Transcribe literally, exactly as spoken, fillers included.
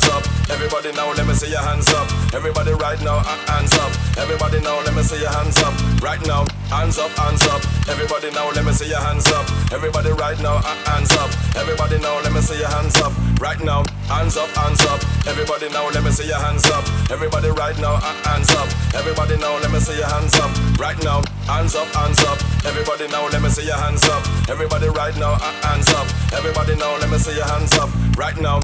hands up. Everybody now, let me see your hands up. Everybody right now, uh, hands up. Everybody now, let me see your hands up. Right now, hands up, hands up. Everybody now, let me see your hands up. Everybody right now, uh, hands up. Everybody now, let me see your hands up. Right now, hands up, hands up. Everybody now, let me see your hands up. Everybody right now, uh, hands up. Everybody now, let me see your hands up. Right now, hands up, hands up. Everybody now, let me see your hands up. Everybody right now, uh, hands up. Everybody now, let me see your hands up. Right now,